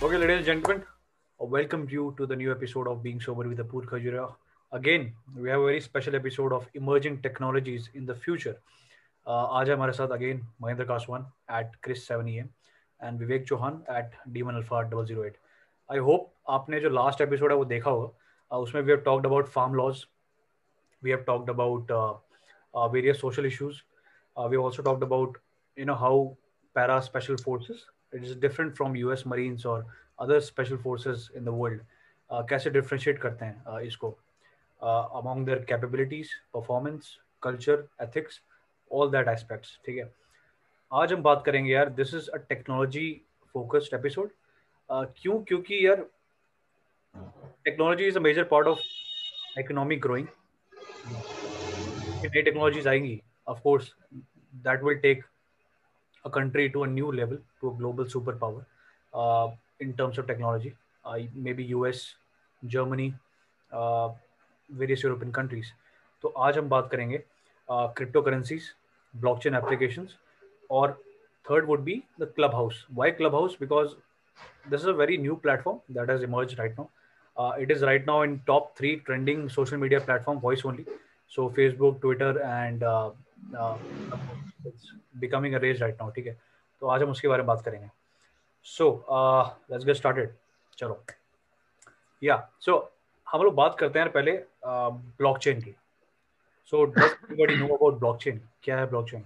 Okay, ladies and gentlemen, welcome you to the new episode of Being Sober with Apoor Khajura. Again, we have a very special episode of emerging technologies in the future. आज है हमारे साथ again Mahendra Kaswan at Kris 7 AM and Vivek Chauhan at demon alpha 008. I hope आपने जो last episode है वो देखा होगा. उसमें we have talked about farm laws, we have talked about various social issues. We have also talked about how para special forces, it is different from US Marines or other special forces in the world. कैसे differentiate करते हैं इसको among their capabilities, performance, culture, ethics, all that aspects. ठीक है. आज हम बात करेंगे यार, this is a technology focused episode. क्यों? क्योंकि यार technology is a major part of economic growing. नई टेक्नोलॉजीज आएंगी, of course that will take a country to a new level, to a global superpower in terms of technology. Maybe US, Germany, various European countries. तो आज हम बात करेंगे crypto currencies, blockchain applications, और third would be the Clubhouse. Why Clubhouse? Because this is a very new platform that has emerged right now. It is right now in top 3 trending social media platform, voice only. So Facebook, Twitter and it's becoming a race right now. ठीक है, तो आज हम उसके बारे में बात करेंगे. So let's get started. चलो, so हम लोग बात करते हैं पहले ब्लॉकचेन की. So does everybody know about blockchain? क्या है blockchain?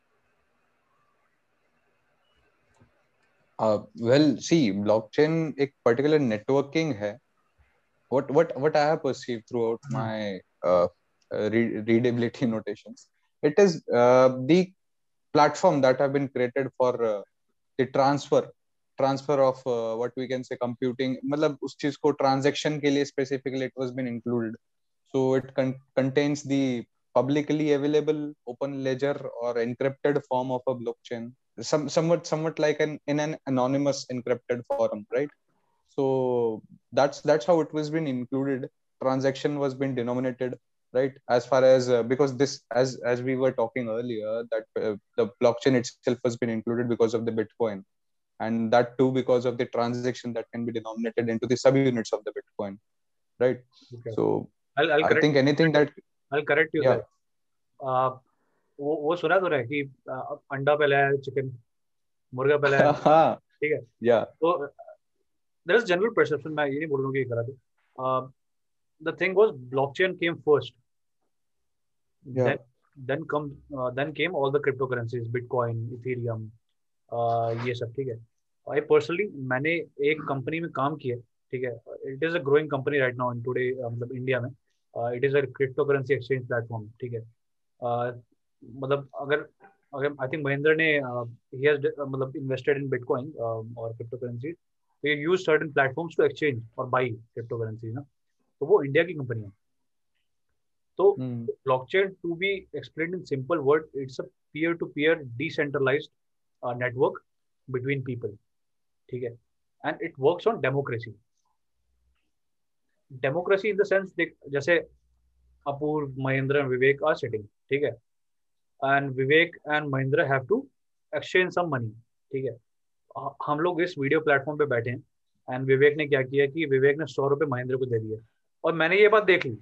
Well, see, blockchain एक particular networking है. What I have perceived throughout my readability notations, it is the platform that have been created for the transfer of what we can say computing. मतलब उस चीज को transaction के लिए specifically it was been included. So it contains the publicly available open ledger or encrypted form of a blockchain. Somewhat like in an anonymous encrypted form, right? So that's how it was been included. Transaction was been denominated, right? As far as because this, as we were talking earlier, that the blockchain itself has been included because of the Bitcoin, and that too because of the transaction that can be denominated into the subunits of the Bitcoin, right? Okay. So I'll I think anything that I'll correct you there. वो सुना तो रहे कि अंडा पहले है, chicken, मुर्गा पहले है. ठीक है. तो there is general perception, मैं ये नहीं बोल रहा हूँ कि गलत है. The thing was blockchain came first. Then came all the cryptocurrencies, Bitcoin, Ethereum, ये सब. ठीक है. I personally मैंने एक कंपनी में काम किया. ठीक है. It is a growing company right now in today, मतलब इंडिया में. It is a cryptocurrency exchange platform. ठीक है. मतलब अगर आई थिंक महेंद्र ने he has मतलब invested in Bitcoin और cryptocurrencies. They use certain platforms to exchange or buy cryptocurrencies ना. तो वो इंडिया की कंपनी है. तो blockchain, to be explained in simple word, it's a peer-to-peer decentralized network between people. ठीक है. And it works on democracy. Democracy in the sense, जैसे अपूर, Mahendra and Vivek are sitting. ठीक है. And Vivek and Mahindra have to exchange some money. ठीक है. हम लोग इस वीडियो प्लेटफॉर्म पे बैठे हैं एंड विवेक ने क्या किया कि विवेक ने 100 रुपए महेंद्र को दे दिए और मैंने ये बात देख ली.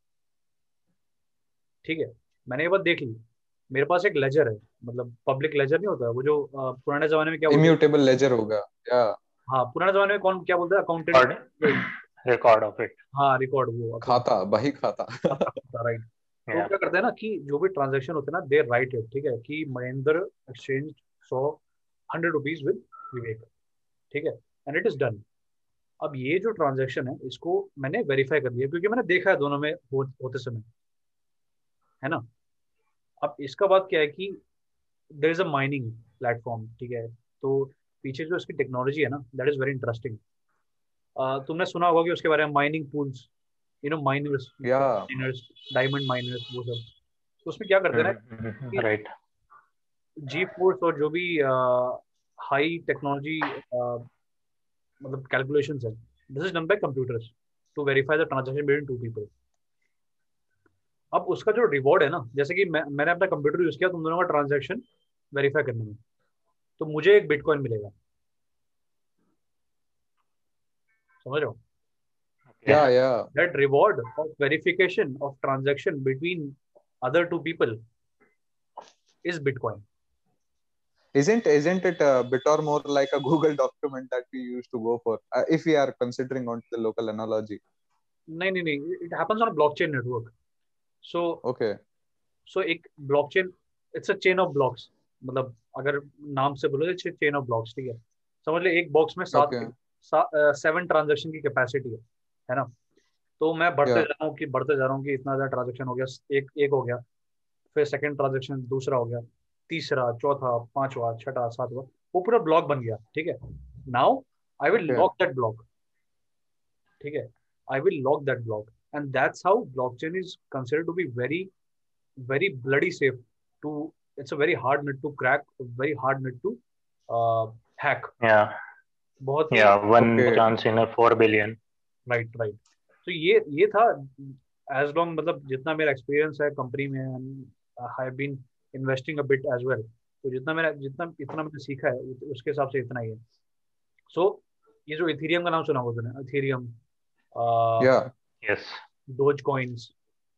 ठीक है. मैंने ये बात देख ली. मेरे पास एक लेजर है, मतलब पब्लिक लेजर नहीं होता वो जो पुराने जमाने में क्या इम्यूटेबल लेजर होगा. हाँ, पुराने जमाने में कौन क्या बोलता है, अकाउंटेंट, रिकॉर्ड ऑफ इट. हाँ, रिकॉर्ड, वो खाता, बही खाता. राइट. तो क्या करते हैं ना कि जो भी ट्रांजेक्शन होते हैं ना, दे राइट इट. ठीक है, कि Mahendra exchange 100 rupees with Vivek. ठीक है. And it is done. अब ये जो ट्रांजैक्शन है इसको मैंने वेरीफाई कर लिया क्योंकि मैंने देखा है दोनों में होते समय, है ना. अब इसका बात क्या है कि there is a mining platform. ठीक है. तो पीछे जो इसकी टेक्नोलॉजी है ना, दैट इज वेरी इंटरेस्टिंग. तुमने सुना होगा कि उसके बारे में mining pools, miners, diamond miners, वो सब. तो उसमें क्या करते हैं ना, राइट, जी फोर्स और जो भी हाई टेक्नोलॉजी मतलब कैलकुलेशंस है, this is done by computers to verify the transaction between two people. अब उसका जो रिवॉर्ड है ना, जैसे कि मैंने अपना कंप्यूटर यूज किया तुम दोनों का ट्रांजैक्शन वेरीफाई करने में, तो मुझे एक बिटकॉइन मिलेगा. समझ रहे हो? Yeah, that yeah. that reward of verification of transaction between other two people is Bitcoin. Isn't it a bit or more like a Google document that we used to go for, if we are considering on the local analogy? नहीं, it happens on a blockchain network. So Okay. एक blockchain, it's a chain of blocks. मतलब अगर नाम से बोलो तो chain of blocks, ठीक है? समझ ले एक बॉक्स में Okay. 7 ट्रांजेक्शन की कैपेसिटी है ना? तो मैं बढ़ते Yeah. जा रहा हूँ कि इतना ज़्यादा ट्रांजेक्शन हो गया, एक हो गया, फिर सेकंड ट्रांजेक्शन दूसरा हो गया, तीसरा, चौथा, पांचवा, छठा, सातवां, वो पूरा ब्लॉक बन गया, ठीक है? Now I will Okay. Lock that block, ठीक है? I will lock that block, and that's how blockchain is considered to be very bloody safe to. It's a very hard nut to crack, very hard nut to hack. Yeah, बहुत ही yeah, one Okay. chance in a 4 billion. Right. तो ये था, as long मतलब जितना मेरा experience है company में, I have been investing a bit as well, तो जितना इतना मैंने सीखा है उसके हिसाब से इतना ही है. सो ये जो इथेरियम का नाम सुना होगा तूने, Ethereum, Yeah. Yes. Doge coins,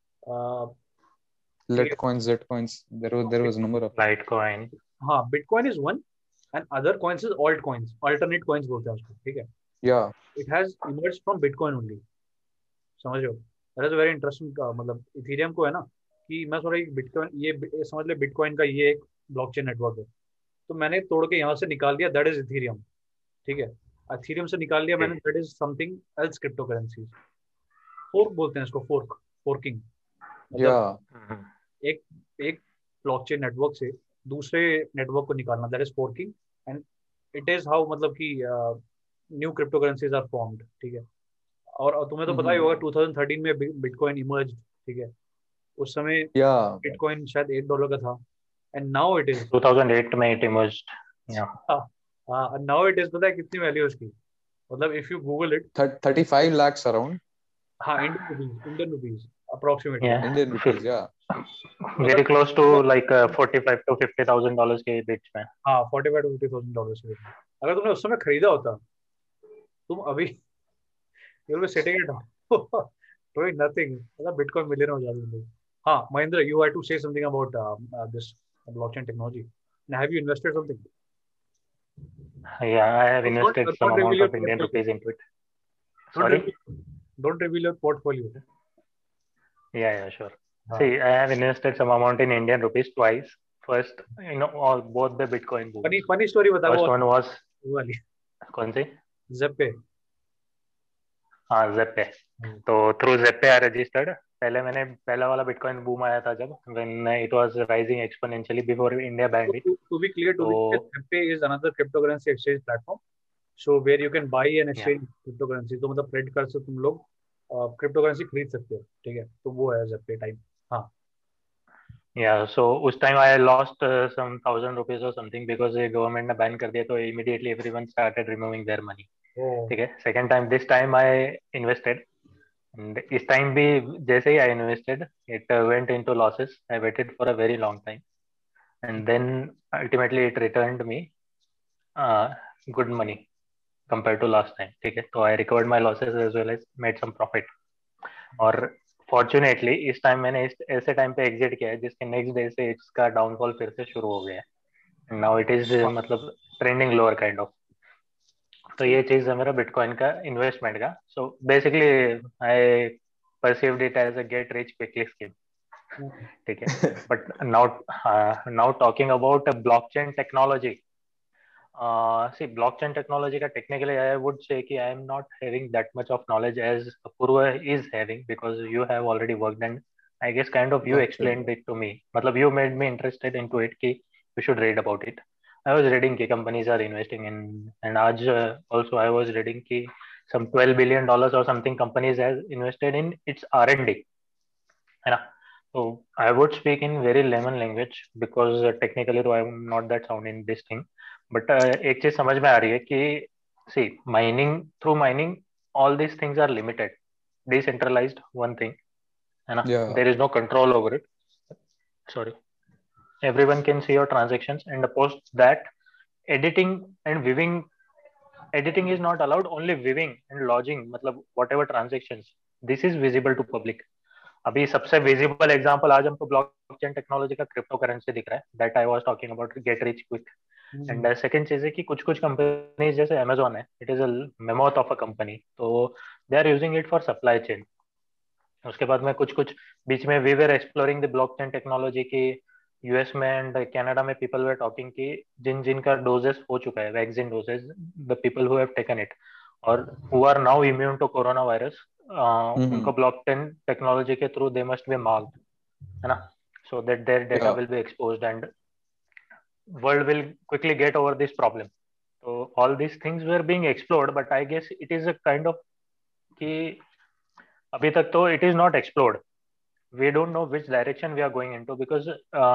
Litecoins, Zcoins. There was a number of. Litecoin. हाँ, bitcoin is one and other coins is alt coins, alternate coins बोलते हैं उसको, ठीक है? Yeah. It has emerged from bitcoin only, समझ रहे हो? That is very interesting. मतलब इथेरियम को है ना, कि मैं थोड़ा बिटकॉइन, ये समझ ले बिटकॉइन का ये एक ब्लॉकचेन नेटवर्क है, तो मैंने तोड़ के यहाँ से निकाल दिया, दैट इज इथेरियम, ठीक है? इथेरियम से निकाल लिया मैंने, that is something else crypto currencies. Fork बोलते हैं इसको, फोर्किंग. Yeah. एक एक ब्लॉकचेन नेटवर्क से दूसरे नेटवर्क को निकालना, that is forking, and it is how मतलब कि new crypto currencies are formed, ठीक है? और तुम्हें तो पता ही होगा 2013 में बिटकॉइन इमर्ज, ठीक है? उस समय Yeah. बिटकॉइन शायद $1 का था, एंड नाउ इट इज 2008 में it emerged. Yeah. Now it is, पता है कितनी वैल्यू उसकी? मतलब if you google it, 35 lakhs around. हाँ, Indian rupees approximately. Yeah. Indian rupees. Yeah. Very close to like $45,000 to $50,000 के बीच में. हाँ, $45,000 to $50,000 अगर तुमने उस समय खरीदा होता, तुम अभी you'll be sitting at home doing nothing. मतलब बिटकॉइन मिलियन हो जाते हैं. हाँ, Mahindra, you had to say something about this blockchain technology. Now, have you invested something? Yeah, I have invested some Don't amount reveal of your Indian portfolio. rupees into it. Don't Sorry? don't reveal your portfolio. Yeah, sure. See, I have invested some amount in Indian rupees twice. First, both the Bitcoin boom. funny story बता. First one was वो वाली कौन सी? Zeppe. हाँ, Zeppe. तो through Zeppe I registered. पहला वाला Bitcoin boom आया था जब, when it was rising exponentially before India banned it. To be clear, Zeppe is another cryptocurrency exchange platform. So where you can buy and exchange cryptocurrency. तो मतलब credit card से तुम लोग cryptocurrency खरीद सकते हो, ठीक है? तो वो है Zeppe टाइप. हाँ. Yeah, so उस time I lost some 1,000 rupees or something because the government ने ban कर दिया, तो immediately everyone started removing their money. ठीक है? Second time, this time I invested. And इस time भी जैसे ही I invested, it went into losses. I waited for a very long time, and then ultimately it returned me good money compared to last time. ठीक है? तो I recovered my losses as well as made some profit. और fortunately इस time मैंने ऐसे time पे exit किया है जिसके नेक्स्ट डे से इसका डाउनफॉल फिर से शुरू हो गया है. नाउ इट इज मतलब ट्रेंडिंग लोअर काइंड ऑफ. तो ये चीज है मेरा बिटकॉइन का इन्वेस्टमेंट का. So basically I perceived it as a get rich quickly scheme. ठीक है? But now talking about blockchain technology. See, blockchain technology का technically I would say कि I am not having that much of knowledge as Apurva is having, because you have already worked and I guess kind of you explained it to me. मतलब you made me interested into it कि you should read about it. I was reading कि companies are investing in, and आज also I was reading कि some $12 billion or something companies has invested in its R&D, है ना? So I would speak in very layman language because technically तो I am not that sound in this thing. But एक चीज समझ में आ रही है कि see through mining all these things are limited, decentralized one thing, है ना? There is no control over it. Sorry, everyone can see your transactions and post that editing and viewing editing is not allowed, only viewing and lodging, मतलब whatever transactions, this is visible to public. अभी सबसे visible example आज हमको blockchain technology का crypto currency दिख रहा है, that I was talking about, get rich quick. And second चीज है कि कुछ कुछ कंपनीज जैसे अमेजोन है, it is a mammoth of a company, तो they are using it for supply chain. उसके बाद में कुछ कुछ बीच में we were exploring the blockchain technology की यूएस में एंड कनाडा में, पीपल वेर टॉकिंग की जिन जिन का डोजेस हो चुका है, vaccine doses, the people who have taken it और who are now immune to corona virus, उनको ब्लॉकचेन टेक्नोलॉजी के through they must be marked, है ना, so that their data will be exposed and world will quickly get over this problem. So all these things were being explored, but I guess it is a kind of कि अभी तक तो it is not explored. We don't know which direction we are going into because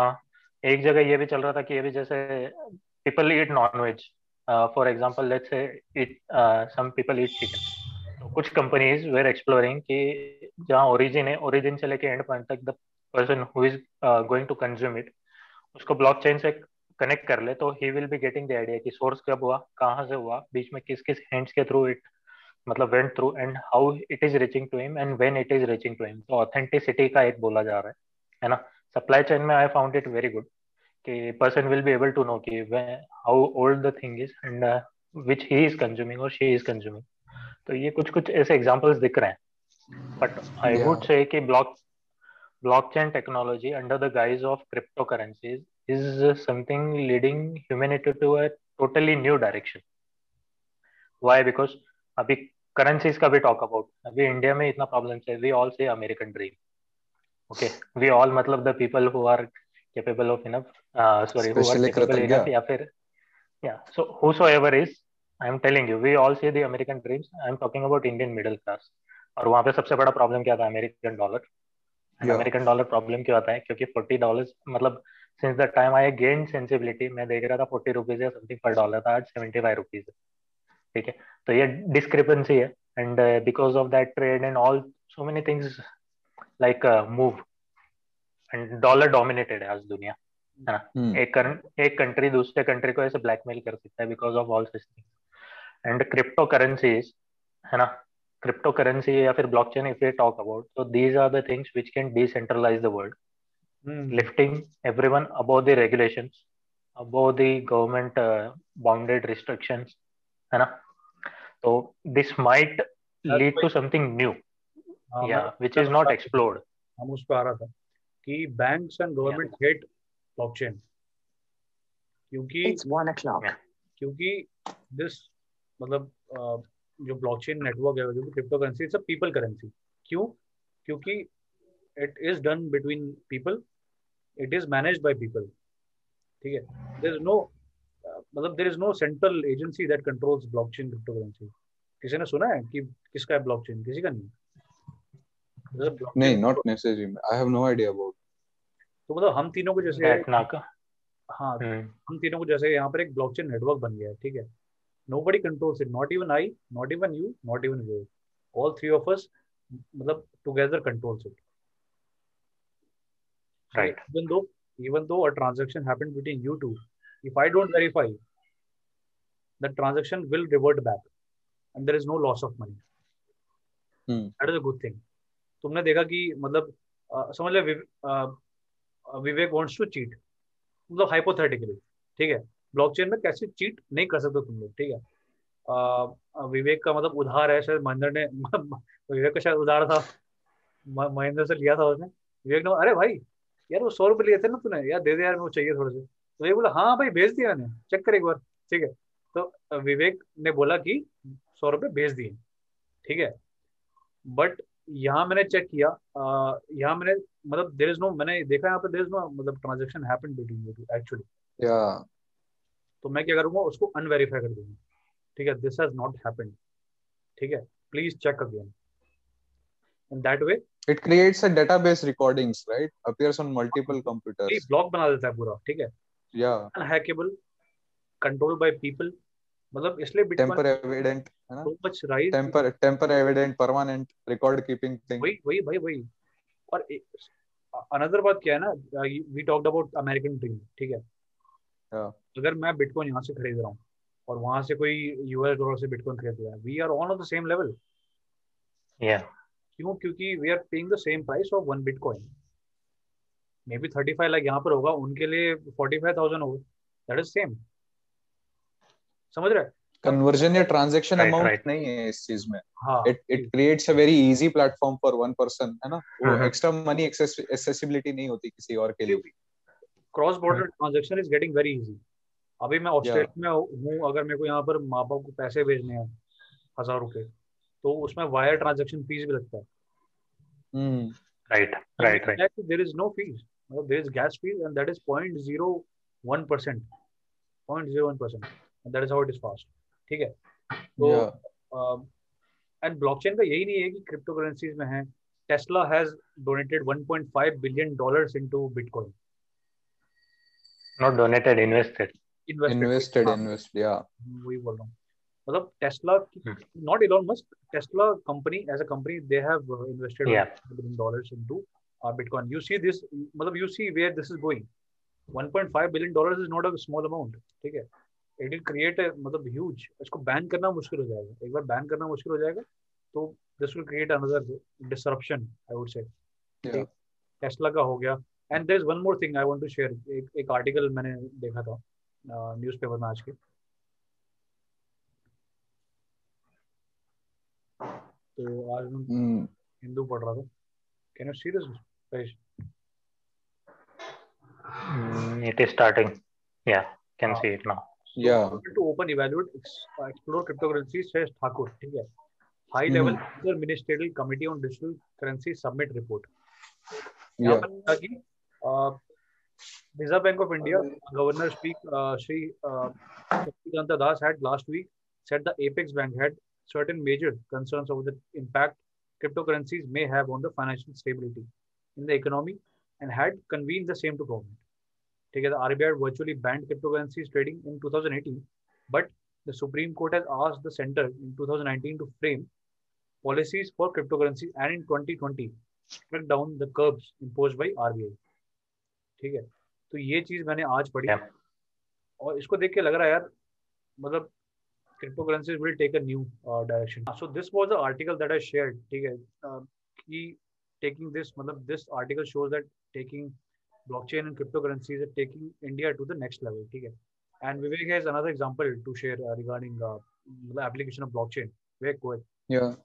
एक जगह ये भी चल रहा था कि ये भी जैसे people eat non-veg. For example, let's say some people eat chicken. तो कुछ companies were exploring कि जहाँ origin है, origin से लेके end point तक the person who is going to consume it, उसको blockchain से कनेक्ट कर ले, तो he will be getting the idea कि source कब हुआ, कहाँ से हुआ, बीच में किस किस hands के through it मतलब went through and how it is reaching to him and when it is reaching to him. तो authenticity का एक बोला जा रहा है ना. supply chain में I found it very good कि person will be able to know कि how old the thing is and which he is consuming or she is consuming. तो ये कुछ कुछ ऐसे examples दिख रहे हैं, but I would say कि blockchain technology under the guise of cryptocurrencies is something leading humanity to a totally new direction. Why? Because अभी currencies का भी talk about, अभी इंडिया में इतना problems है, we all say American dream. Okay, we all मतलब the people who are capable of enough, who are capable enough या फिर so whosoever is, I am telling you, we all say the American dreams. I am talking about Indian middle class. और वहाँ पे सबसे बड़ा problem क्या था? American dollar. American dollar problem क्यों आता है? क्योंकि $40 मतलब since the time I gain sensibility, मैं देख रहा था 40 रुपीज या समथिंग पर डॉलर था, आज 75 रुपीज है. ठीक है, तो ये डिस्क्रिपेंसी है and because of that trade and all so many things like move and dollar dominated है आज दुनिया, है ना. एक कंट्री दूसरे कंट्री को ऐसे ब्लैकमेल कर सकता है because of all such things. And crypto currencies, है ना, cryptocurrency या फिर blockchain, if we talk about, so these are the things which can decentralize the world, lifting everyone above the regulations, above the government bounded restrictions, है ना. so this might lead to something new, which is not explored. हम उस पर आ रहा था कि banks and government hate blockchain क्योंकि it's 1 o'clock, क्योंकि this मतलब जो ब्लॉकचेन नेटवर्क है, जो crypto currency, it's a people currency. क्यों? क्योंकि it is done between people, it is managed by people. ठीक है, देयर इज नो मतलब there is no central agency that controls blockchain crypto currency. किसी ने सुना है कि किसका है ब्लॉकचेन? किसी का नहीं. नहीं, not necessary, I have no idea about. तो मतलब हम तीनों को जैसे हाँ हम तीनों को जैसे यहाँ पर एक ब्लॉकचेन नेटवर्क बन गया है. ठीक है, nobody controls it, not even I, not even you, not even we. All three of us मतलब together controls it. Right. Even though a transaction happened between you two, if I don't verify, the transaction will revert back and there is no loss of money. That is a good thing. तुमने देखा कि मतलब समझ ले विवेक wants to cheat, मतलब hypothetically, ठीक है, blockchain में कैसे चीट नहीं कर सकते तुम लोग. ठीक है, विवेक का मतलब उधार है, शायद महेंद्र ने विवेक का शायद उधार था, महेंद्र से लिया था उसने. विवेक ने अरे भाई यार वो 100 रुपये लिए थे ना तूने, यार दे दे यार, मुझे चाहिए थोड़े से. तो ये बोला हाँ भाई भेज दिया मैंने, चेक कर एक बार. ठीक है, तो विवेक ने बोला कि 100 रुपये भेज दिए. ठीक है, बट यहाँ मैंने चेक किया, यहाँ मैंने मतलब देयर इज नो, मैंने देखा यहाँ पर देयर इज नो मतलब transaction happened between you two actually. तो मैं क्या करूंगा, उसको अनवेरीफाई कर दूंगा. ठीक है, दिस हैज नॉट हैपेंड. ठीक है, please check again. In that way it creates a database recordings, right, appears on multiple computers. Block बना देता है पूरा. ठीक है, या अनहैकेबल, कंट्रोल्ड बाय पीपल. मतलब इसलिए बिटकॉइन टेम्पर एविडेंट है ना, so much rise. Tamper evident, permanent record keeping thing. वही. और अनदर बात क्या है ना, we talked about American dream. ठीक है, अगर मैं बिटकॉइन यहाँ से खरीद रहा हूँ, और वहां से कोई यूएस डॉलर से बिटकॉइन खरीद रहा है, we are on of the same level. क्यों? क्योंकि we are paying the same price of one bitcoin. Maybe 35 lakh यहाँ पर होगा, उनके लिए 45,000 होगा, दैट इज सेम। समझ रहे? कन्वर्जन या ट्रांजैक्शन अमाउंट right. नहीं है इस चीज में। हाँ, it creates a very easy platform for one person, है ना, वो एक्स्ट्रा मनी एक्सेसिबिलिटी नहीं होती किसी और के लिए भी। Cross border transaction is getting very easy. अभी मैं ऑस्ट्रेलिया में हूँ, अगर मेरे को यहाँ पर माँ बाप को पैसे भेजने हैं 1,000 रुपए, तो उसमें वायर ट्रांजैक्शन फीस भी लगता है। right. There is no fees, मतलब there is gas fees and that is 0.01%, 0.01%, and that is how it is fast. ठीक है? तो एंड ब्लॉकचेन का यही नहीं है कि क्रिप्टो करेंसीज में है। Tesla has donated 1.5 billion dollars into bitcoin. Not donated, invested. Invested या वही बोल रहा हूँ। मतलब Tesla, not Elon Musk, Tesla company as a company they have invested $1 billion into Bitcoin. You see this, मतलब you see where this is going. $1.5 billion is not a small amount. ठीक है? It will create a, मतलब huge. इसको ban करना मुश्किल हो जाएगा। एक बार बैन करना मुश्किल हो जाएगा तो this will create another disruption, I would say. Tesla का हो गया। And there is one more thing I want to share. एक आर्टिकल मैंने देखा था न्यूज़पेपर में आज के, तो आज मैं हिंदू पढ़ रहा था। Can you see this page? It is starting. Yeah, can see it now. To open, evaluate, explore cryptocurrencies, says Thakur. ठीक है? High level ministerial committee on digital currency submit report. यहाँ पर था कि Reserve Bank of India Governor Shri Shaktikanta Das had last week said the Apex Bank had certain major concerns over the impact cryptocurrencies may have on the financial stability in the economy and had convened the same to government. Okay, the RBI virtually banned cryptocurrencies trading in 2018, but the Supreme Court has asked the center in 2019 to frame policies for cryptocurrencies and in 2020 struck down the curbs imposed by RBI. ठीक है? तो ये चीज मैंने आज पढ़ी और इसको देख के लग रहा है यार, मतलब cryptocurrencies will take a new direction. So this was the article that I shared. ठीक है? कि taking this, मतलब this article shows that taking blockchain and cryptocurrencies are taking India to the next level. ठीक है? And Vivek has another example to share regarding the application of blockchain. Vivek, go ahead. Yeah.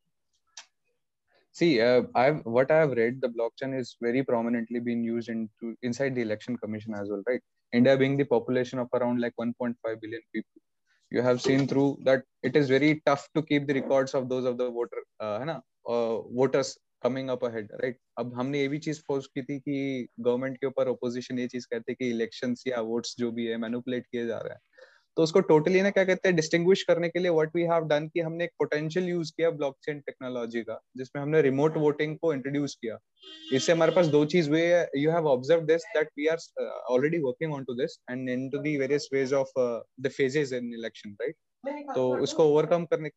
See, what I have read, the blockchain is very prominently being used inside the election commission as well, right? India being the population of around like 1.5 billion people, you have seen through that it is very tough to keep the records of those of the voters coming up ahead, right? अब हमने ये भी चीज post की थी कि government के ऊपर ओपोजिशन ये चीज कहते हैं कि इलेक्शंस या वोट्स जो भी है मैनिपुलेट किए जा रहे हैं, तो उसको टोटली ना क्या कहते हैं डिस्टिंग्विश करने के लिए व्हाट वी हैव डन कि हमने एक पोटेंशियल यूज किया ब्लॉकचेन टेक्नोलॉजी का, जिसमें हमने रिमोट वोटिंग को इंट्रोड्यूस किया। इससे हमारे पास दो चीज हुई है, you have observe this that we are already working on to this and into the various ways of the phases in election, right? तो उसको ओवरकम करने,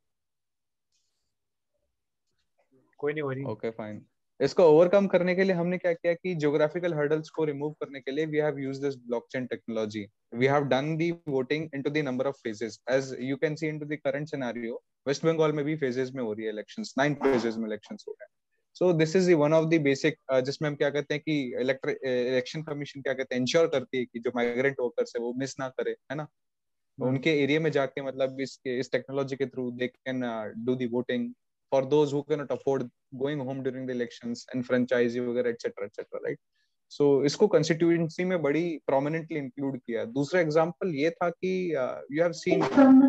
कोई नहीं ओके फाइन, इसको ओवरकम करने के लिए हमने क्या किया कि ज्योग्राफिकल हर्डल्स को रिमूव करने के लिए we have used this blockchain technology. We have done the voting into the number of phases as you can see into the current scenario. West Bengal में भी फेजेस में हो रही है इलेक्शंस, 9 फेजेस में इलेक्शंस हो रहे हैं। So this is one of the basic जिसमें हम क्या कहते हैं कि इलेक्शन कमीशन क्या कहते हैं इंश्योर करती है कि जो माइग्रेंट वर्कर्स है वो मिस ना करे, है ना, उनके एरिया में जाके मतलब इस टेक्नोलॉजी के through they can do the voting for those who cannot afford going home during the elections and franchise वगैरह etc, right? So इसको constituency में बड़ी prominently include किया। दूसरा एग्जांपल ये था कि you have seen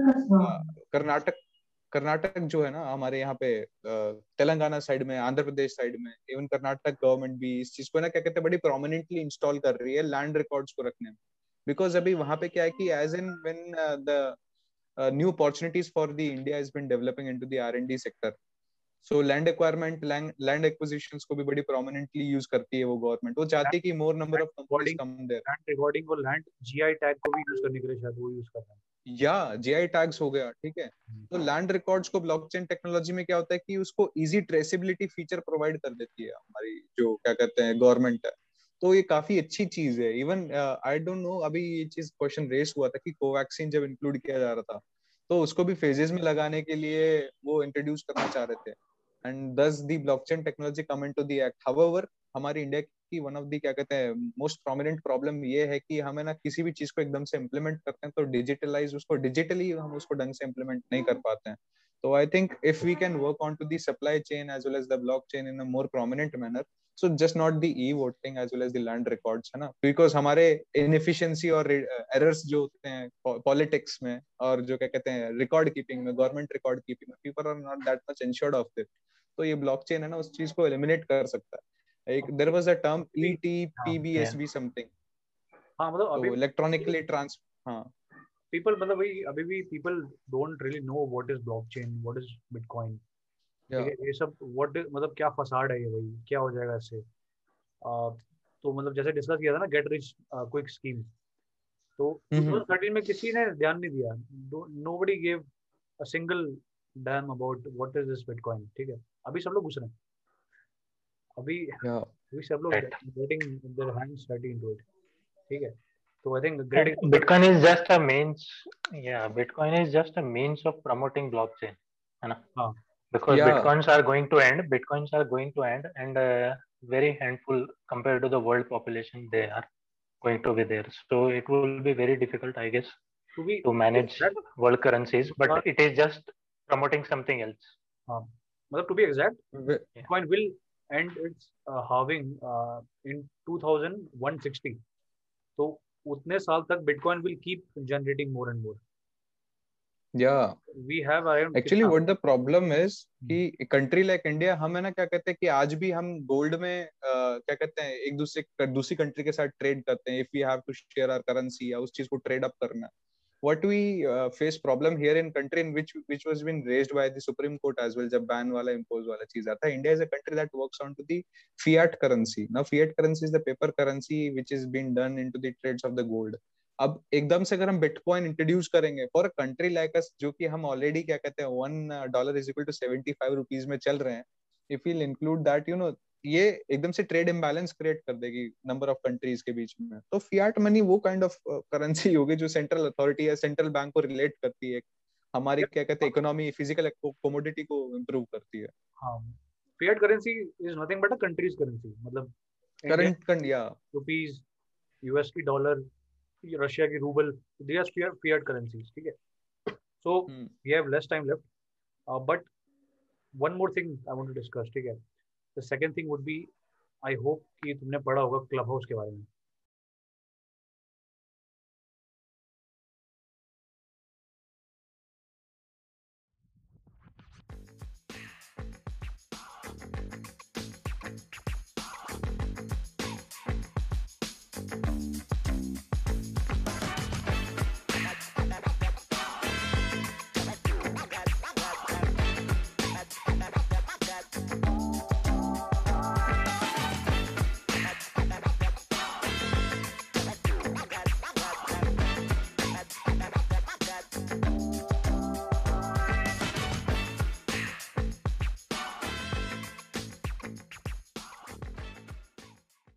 कर्नाटक जो है ना हमारे यहाँ पे तेलंगाना साइड में, आंध्र प्रदेश साइड में, इवन कर्नाटक गवर्नमेंट भी इस चीज को ना क्या कहते हैं बड़ी प्रोमिनेंटली इंस्टॉल कर रही है लैंड रिकॉर्ड्स को रखने में। बिकॉज अभी वहां पे क्या है कि as in when the new opportunities for the India has been developing into the R&D sector, so land acquirement, land acquisitions को भी बड़ी प्रोमिनेंटली यूज करती है वो गवर्नमेंट। वो चाहती है कि more number of companies come there. Land recording और लैंड GI टैग को भी यूज करने के लिए शायद वो यूज कर रहे हैं, या GI टैग्स हो गया, ठीक है। तो लैंड रिकॉर्ड्स को ब्लॉकचेन टेक्नोलॉजी में क्या होता है कि उसको इजी ट्रेसेबिलिटी फीचर प्रोवाइड कर देती है हमारी जो क्या कहते हैं गवर्नमेंट है। तो ये काफी अच्छी चीज है. इवन आई डोंट नो, अभी ये चीज क्वेश्चन रेस हुआ था कि कोवैक्सीन जब इंक्लूड किया जा रहा था तो उसको भी फेजेस में लगाने के लिए वो इंट्रोड्यूस करना चाह रहे थे. And this the blockchain technology come into the act. However हमारी इंडिया की वन ऑफ दी क्या कहते हैं मोस्ट प्रोमिनेंट प्रॉब्लम ये है कि हमें ना किसी भी चीज को एकदम से इम्प्लीमेंट करते हैं तो डिजिटलाइज उसको डिजिटली हम उसको ढंग से इम्प्लीमेंट नहीं कर पाते हैं. तो I think if we can work on to the supply chain as well as the blockchain in a more prominent manner, so just not the e-voting as well as the land records, है ना, because हमारे inefficiency और errors जो होते हैं politics में और जो क्या कहते हैं record keeping में, government record keeping में, people are not that much ensured of it. तो ये blockchain है ना उस चीज को eliminate कर सकता है. एक there was a term ETPBSB something. हाँ मतलब तो electronically हाँ people मतलब वही अभी भी people don't really know what is blockchain, what is Bitcoin. ठीक है, ये सब व्हाट मतलब क्या फसाड है ये भाई, क्या हो जाएगा इससे. तो मतलब जैसे डिस्कस किया था ना गेट रिच क्विक स्कीम, तो 2013 में किसी ने ध्यान नहीं दिया. Nobody give a single damn about what is this bitcoin. ठीक है, अभी सब लोग घुस रहे हैं. अभी सब लोग getting their hands dirty into it. ठीक है, तो I think great Bitcoin is just a means. Yeah, Bitcoin is just a means of promoting blockchain, है ना? हाँ. Because bitcoins are going to end, and very handful compared to the world population they are going to be there. So it will be very difficult, I guess, to manage world currencies, but it is just promoting something else. मतलब to be exact, Bitcoin will end its halving in 2160. तो उतने साल तक Bitcoin will keep generating more and more. Yeah, we have actually what the problem is कि country like India हम है ना क्या कहते हैं कि आज भी हम गोल्ड में क्या कहते हैं एक दूसरी कंट्री के साथ ट्रेड करते हैं. If we have to share our currency या उस चीज को ट्रेड अप करना. what we face problem here in country in which was been raised by the Supreme Court as well जब ban वाला impose वाला चीज आता है. India is a country that works on to the fiat currency. Now fiat currency is the paper currency which is being done into the trades of the gold. अब एकदम से अगर हम बिटकॉइन इंट्रोड्यूस करेंगे for a country like us जो कि हम already क्या कहते हैं $1 इज इक्वल टू 75 रुपीज में चल रहे हैं, if we'll include that you know ये एकदम से ट्रेड इम्बैलेंस क्रिएट कर देगी नंबर ऑफ कंट्रीज के बीच में. तो फियाट मनी वो काइंड ऑफ करेंसी होगी जो सेंट्रल अथॉरिटी या सेंट्रल बैंक को रिलेट करती है, हमारी क्या कहते हैं इकोनॉमी फिजिकल कमोडिटी को इंप्रूव करती है. हाँ, fiat currency is nothing but a country's currency. मतलब करंट या रुपीस, यूएस की डॉलर, रशिया की rouble, they are fiat currencies. ठीक है, so we have less time left, but one more thing I want to discuss. ठीक है, the second thing would be, I hope कि तुमने पढ़ा होगा क्लब हाउस के बारे में.